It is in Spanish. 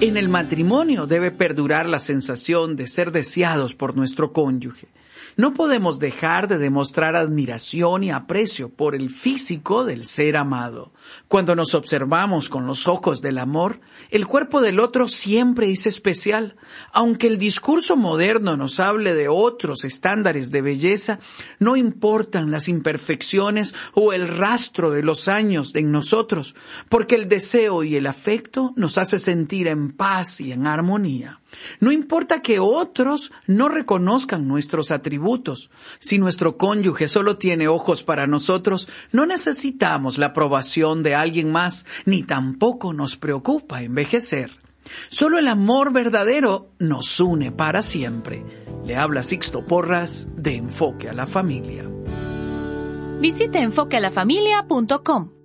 En el matrimonio debe perdurar la sensación de ser deseados por nuestro cónyuge. No podemos dejar de demostrar admiración y aprecio por el físico del ser amado. Cuando nos observamos con los ojos del amor, el cuerpo del otro siempre es especial. Aunque el discurso moderno nos hable de otros estándares de belleza, no importan las imperfecciones o el rastro de los años en nosotros, porque el deseo y el afecto nos hace sentir en paz y en armonía. No importa que otros no reconozcan nuestros atributos. Si nuestro cónyuge solo tiene ojos para nosotros, no necesitamos la aprobación de alguien más, ni tampoco nos preocupa envejecer. Solo el amor verdadero nos une para siempre. Le habla Sixto Porras de Enfoque a la Familia. Visite enfoquealafamilia.com.